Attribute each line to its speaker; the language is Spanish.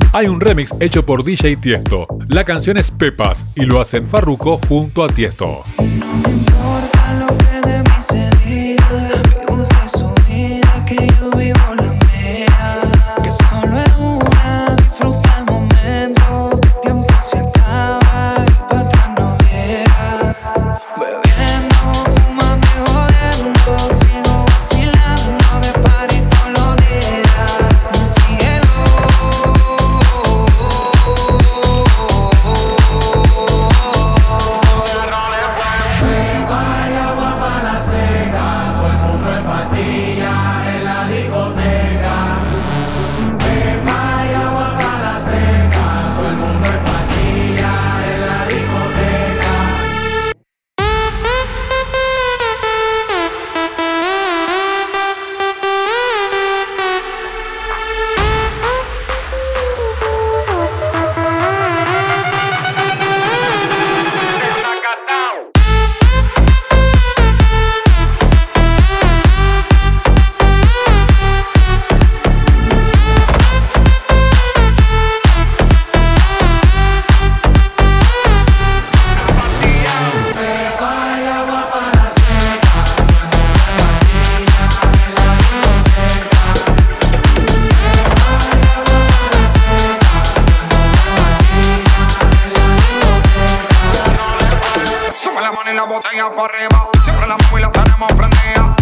Speaker 1: Hay un remix hecho por DJ Tiesto. La canción es Pepas y lo hacen Farruko junto a Tiesto.
Speaker 2: No me importa lo que de mí se diga, vive usted su vida, que yo vivo la mía. Que solo es una, disfruta el momento, que el tiempo se acaba y para atrás no llega. Bebiendo, fumando y jodiendo, sigo vacilando de party todos los días. Mi cielo.
Speaker 3: La botella para arriba, siempre la móvil la tenemos prendida.